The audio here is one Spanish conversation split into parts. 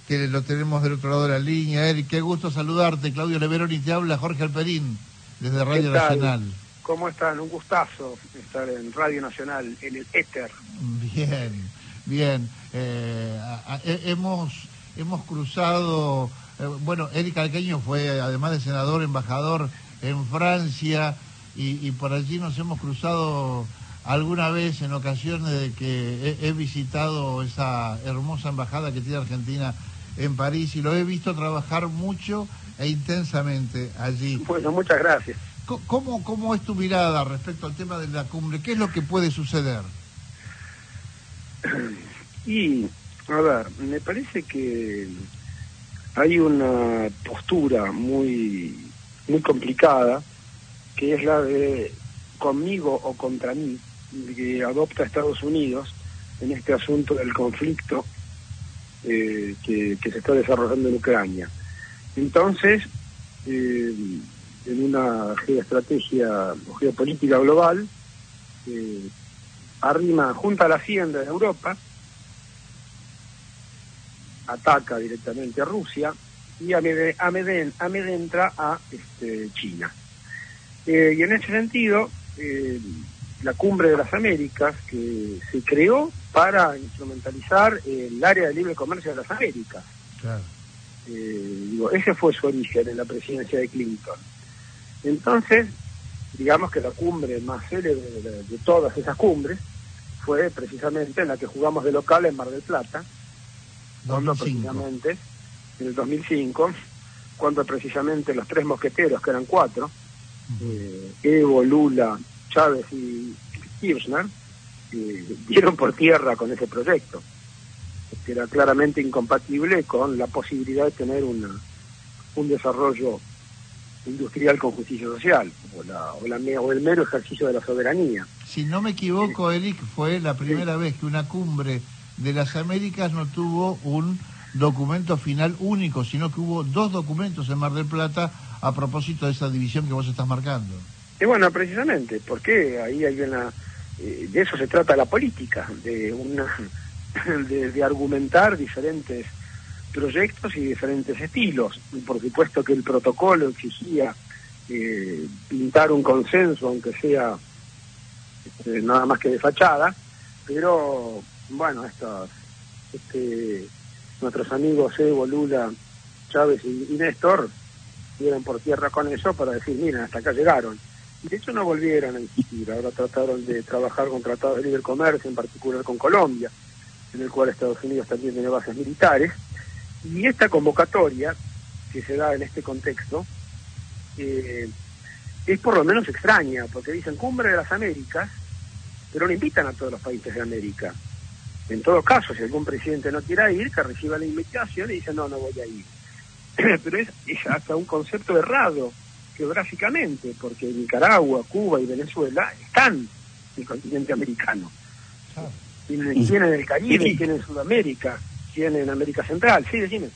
que lo tenemos del otro lado de la línea. Eric, qué gusto saludarte. Claudio Leveroni te habla, Jorge Alperín, desde Radio Nacional. ¿Cómo están? Un gustazo estar en Radio Nacional, en el éter. Bien. Hemos cruzado... bueno, Eric Alqueño fue, además de senador, embajador en Francia, y por allí nos hemos cruzado alguna vez en ocasiones de que he visitado esa hermosa embajada que tiene Argentina en París, y lo he visto trabajar mucho e intensamente allí. Bueno, muchas gracias. ¿Cómo es tu mirada respecto al tema de la cumbre? ¿Qué es lo que puede suceder? Y, a ver, me parece que hay una postura muy complicada, que es la de conmigo o contra mí, que adopta Estados Unidos en este asunto del conflicto que se está desarrollando en Ucrania. Entonces, en una geoestrategia o geopolítica global, junta a la hacienda de Europa, ataca directamente a Rusia y amedrenta a China. Y en ese sentido, la Cumbre de las Américas, que se creó para instrumentalizar el área de libre comercio de las Américas. Claro. Ese fue su origen en la presidencia de Clinton. Entonces, digamos que la cumbre más célebre de todas esas cumbres fue precisamente en la que jugamos de local en Mar del Plata, precisamente en el 2005, cuando precisamente los tres mosqueteros, que eran cuatro, Evo, Lula, Chávez y Kirchner, dieron por tierra con ese proyecto, que era claramente incompatible con la posibilidad de tener un desarrollo industrial con justicia social, o el mero ejercicio de la soberanía. Si no me equivoco, Eric, fue la primera vez que una cumbre de las Américas no tuvo un documento final único, sino que hubo dos documentos en Mar del Plata a propósito de esa división que vos estás marcando. Y bueno, precisamente, porque ahí hay de eso se trata la política, de argumentar diferentes proyectos y diferentes estilos. Y por supuesto que el protocolo exigía pintar un consenso, aunque sea nada más que de fachada, pero bueno, nuestros amigos Evo, Lula, Chávez y Néstor dieron por tierra con eso para decir, miren, hasta acá llegaron. Y de hecho no volvieron a insistir, ahora trataron de trabajar con tratados de libre comercio, en particular con Colombia, en el cual Estados Unidos también tiene bases militares. Y esta convocatoria que se da en este contexto es por lo menos extraña, porque dicen Cumbre de las Américas, pero no invitan a todos los países de América. En todo caso, si algún presidente no quiera ir, que reciba la invitación y dice no voy a ir. Pero es hasta un concepto errado geográficamente, porque Nicaragua, Cuba y Venezuela están en el continente americano. Tienen el Caribe, tienen Sudamérica, tienen América Central. Sí, decime.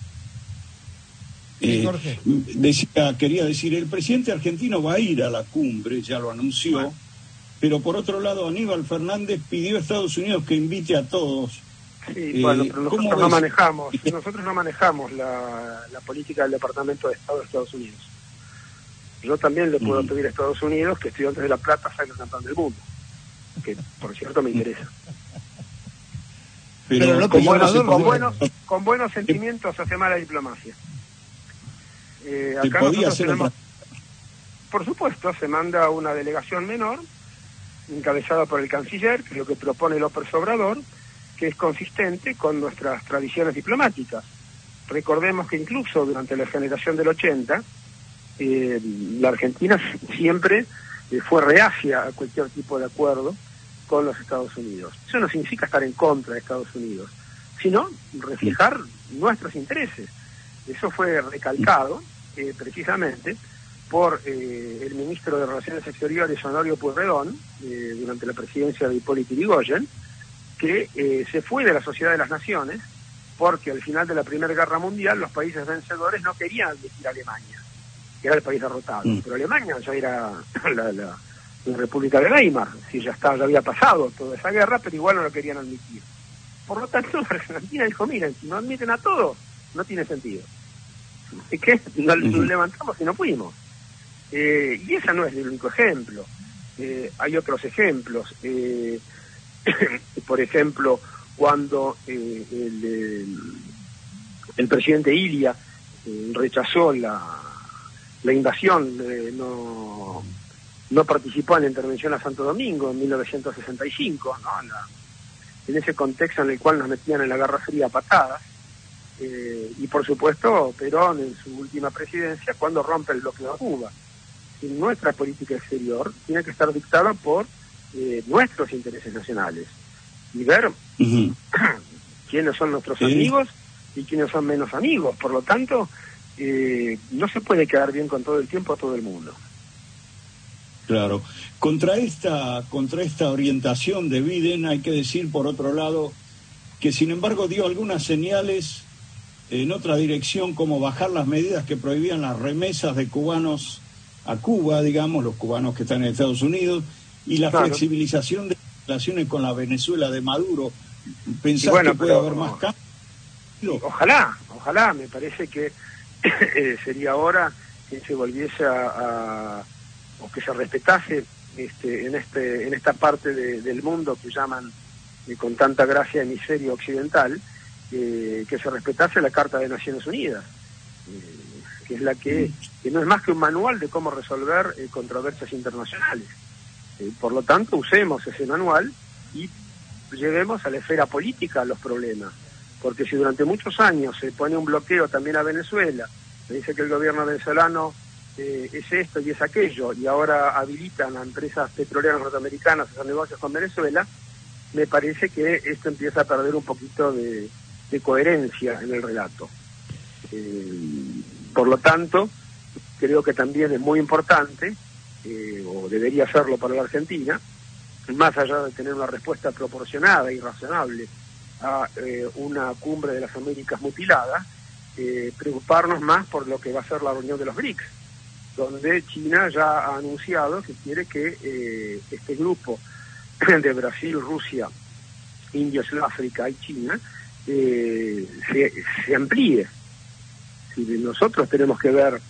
Jorge. Quería decir, el presidente argentino va a ir a la cumbre, ya lo anunció. Bueno. Pero por otro lado, Aníbal Fernández pidió a Estados Unidos que invite a todos. Sí, bueno, pero nosotros no manejamos la política del Departamento de Estado de Estados Unidos. Yo también le puedo pedir a Estados Unidos que Estudiantes de La Plata salga campeón del mundo, que por cierto me interesa. Pero con buenos sentimientos hace mala diplomacia. Acá nosotros tenemos, por supuesto, se manda una delegación menor, encabezada por el canciller, que es lo que propone López Obrador, que es consistente con nuestras tradiciones diplomáticas. Recordemos que incluso durante la generación del 80, la Argentina siempre fue reacia a cualquier tipo de acuerdo con los Estados Unidos. Eso no significa estar en contra de Estados Unidos, sino reflejar nuestros intereses. Eso fue recalcado precisamente por el ministro de Relaciones Exteriores, Honorio Pueyrredón, durante la presidencia de Hipólito Yrigoyen, que se fue de la Sociedad de las Naciones porque al final de la Primera Guerra Mundial los países vencedores no querían admitir a Alemania, que era el país derrotado. Pero Alemania ya era la República de Weimar, ya había pasado toda esa guerra, pero igual no lo querían admitir. Por lo tanto, Argentina dijo, miren, si no admiten a todos, no tiene sentido. Así que nos levantamos y no fuimos. Y ese no es el único ejemplo. Hay otros ejemplos. Por ejemplo, cuando el presidente Ilia rechazó la invasión, no participó en la intervención a Santo Domingo en 1965, ¿no? En ese contexto en el cual nos metían en la Guerra Fría a patadas, y por supuesto Perón en su última presidencia cuando rompe el bloqueo a Cuba. Y nuestra política exterior tiene que estar dictada por nuestros intereses nacionales y ver quiénes son nuestros amigos y quiénes son menos amigos. Por lo tanto, no se puede quedar bien con todo el tiempo a todo el mundo. Claro. Contra esta orientación de Biden hay que decir, por otro lado, que sin embargo dio algunas señales en otra dirección, como bajar las medidas que prohibían las remesas de cubanos a Cuba, digamos, los cubanos que están en Estados Unidos, y la flexibilización de relaciones con la Venezuela de Maduro. ¿Pensás que puede haber más cambios? Ojalá, me parece que sería hora que se volviese o que se respetase en esta parte del mundo que llaman con tanta gracia hemisferio occidental, que se respetase la Carta de Naciones Unidas, que es la que no es más que un manual de cómo resolver controversias internacionales. Por lo tanto, usemos ese manual y llevemos a la esfera política los problemas, porque si durante muchos años se pone un bloqueo también a Venezuela, se dice que el gobierno venezolano es esto y es aquello, y ahora habilitan a empresas petroleras norteamericanas a hacer negocios con Venezuela, me parece que esto empieza a perder un poquito de coherencia en el relato. Por lo tanto, creo que también es muy importante, o debería serlo para la Argentina, más allá de tener una respuesta proporcionada y razonable a una cumbre de las Américas mutilada, preocuparnos más por lo que va a ser la reunión de los BRICS, donde China ya ha anunciado que quiere que este grupo de Brasil, Rusia, India, Sudáfrica y China se amplíe. Si nosotros tenemos que ver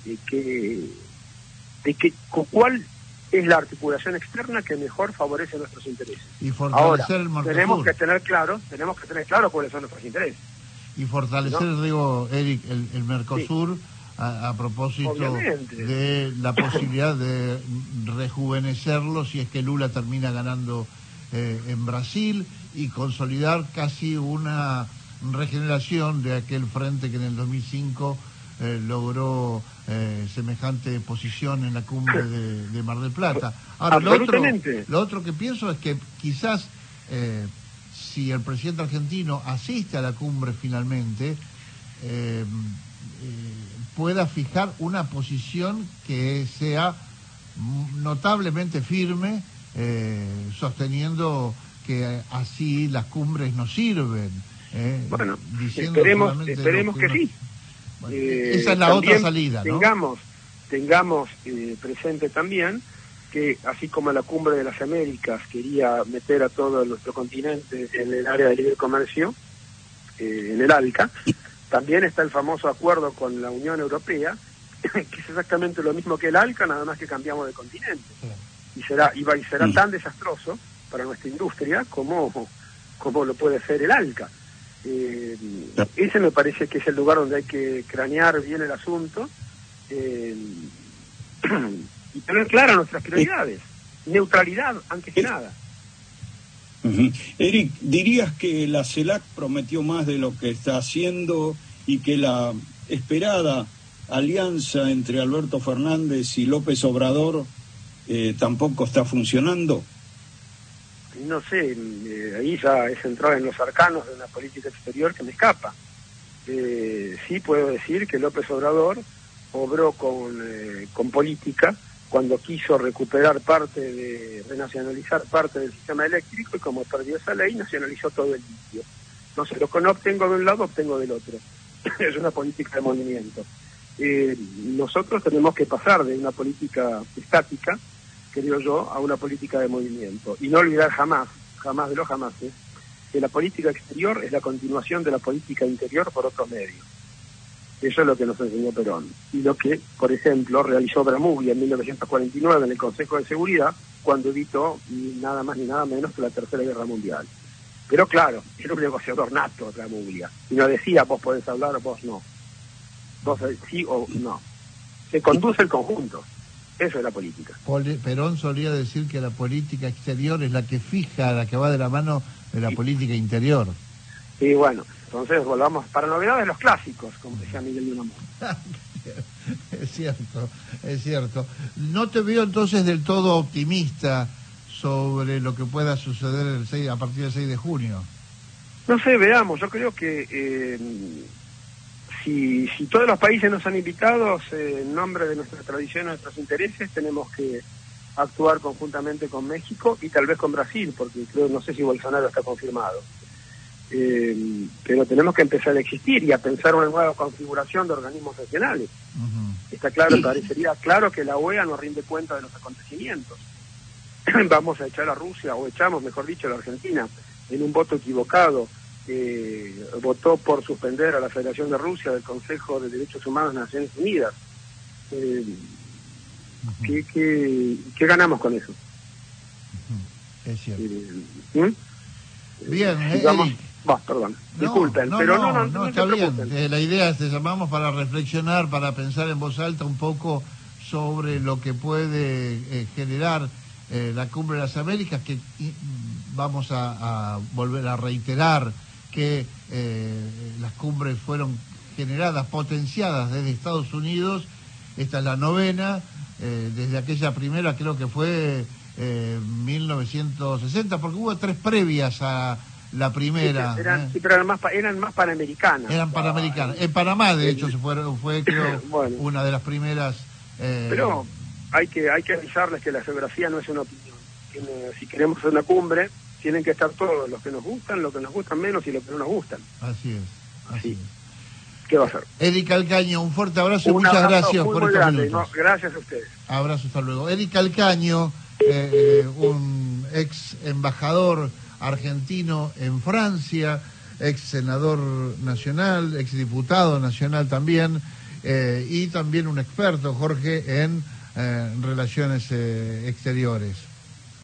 cuál es la articulación externa que mejor favorece nuestros intereses. Y fortalecer el Mercosur. Tenemos que tener claro cuáles son nuestros intereses. Y fortalecer, ¿no? Digo, Eric, el Mercosur, sí. A propósito Obviamente. De la posibilidad de rejuvenecerlo si es que Lula termina ganando en Brasil, y consolidar casi una regeneración de aquel frente que en el 2005 logró semejante posición en la cumbre de Mar del Plata. Ahora, lo otro que pienso es que quizás si el presidente argentino asiste a la cumbre finalmente, pueda fijar una posición que sea notablemente firme, sosteniendo que así las cumbres no sirven. Bueno, esperemos que sí. Bueno, esa es la otra salida, ¿no? Tengamos presente también que así como la cumbre de las Américas quería meter a todo nuestro continente en el área de libre comercio, en el ALCA, también está el famoso acuerdo con la Unión Europea, que es exactamente lo mismo que el ALCA, nada más que cambiamos de continente. Y será tan desastroso para nuestra industria como lo puede ser el ALCA. Ese me parece que es el lugar donde hay que cranear bien el asunto y tener claras nuestras prioridades. Neutralidad antes que nada. Eric, ¿dirías que la CELAC prometió más de lo que está haciendo y que la esperada alianza entre Alberto Fernández y López Obrador tampoco está funcionando? No sé, ahí ya es entrar en los arcanos de una política exterior que me escapa. Sí puedo decir que López Obrador obró con política cuando quiso renacionalizar parte del sistema eléctrico, y como perdió esa ley, nacionalizó todo el litio. No sé, lo que no obtengo de un lado, obtengo del otro. Es una política de movimiento. Nosotros tenemos que pasar de una política estática, creo yo, a una política de movimiento. Y no olvidar jamás de los jamases, que la política exterior es la continuación de la política interior por otros medios. Eso es lo que nos enseñó Perón. Y lo que, por ejemplo, realizó Bramuglia en 1949 en el Consejo de Seguridad, cuando evitó ni nada más ni nada menos que la Tercera Guerra Mundial. Pero claro, era un negociador nato Bramuglia. Y no decía, vos podés hablar, vos no. Vos sí o no. Se conduce el conjunto. Eso es la política. Perón solía decir que la política exterior es la que fija, la que va de la mano de la política interior. Y bueno, entonces volvamos para novedades los clásicos, como decía Miguel de Unamuno. Es cierto, es cierto. No te veo entonces del todo optimista sobre lo que pueda suceder a partir del 6 de junio. No sé, veamos, yo creo que si todos los países nos han invitado, en nombre de nuestra tradición, nuestros intereses, tenemos que actuar conjuntamente con México y tal vez con Brasil, porque no sé si Bolsonaro está confirmado. Pero tenemos que empezar a existir y a pensar una nueva configuración de organismos regionales. Está claro, parecería claro que la OEA no rinde cuenta de los acontecimientos. Vamos a echar a Rusia, o echamos, mejor dicho, a la Argentina, en un voto equivocado. Votó por suspender a la Federación de Rusia del Consejo de Derechos Humanos de Naciones Unidas. ¿Qué ganamos con eso? Es cierto. Bien, perdón, disculpen, pero no está bien. La idea es que llamamos para reflexionar, para pensar en voz alta un poco sobre lo que puede generar la Cumbre de las Américas, que vamos a volver a reiterar que las cumbres fueron generadas, potenciadas desde Estados Unidos. Esta es la novena, desde aquella primera creo que fue 1960, porque hubo 3 previas a la primera. Sí, pero eran más panamericanas. Eran panamericanas. En Panamá, de hecho, fue creo, bueno, una de las primeras. Pero hay que avisarles que la geografía no es una opinión. Si queremos hacer una cumbre, tienen que estar todos, los que nos gustan, los que nos gustan menos y los que no nos gustan. Así es. Así. ¿Qué va a hacer? Eddie Calcaño, un fuerte abrazo y muchas gracias por estos minutos. Gracias a ustedes. Abrazo, hasta luego. Eddie Calcaño, un ex embajador argentino en Francia, ex senador nacional, ex diputado nacional también, y también un experto, Jorge, en relaciones exteriores.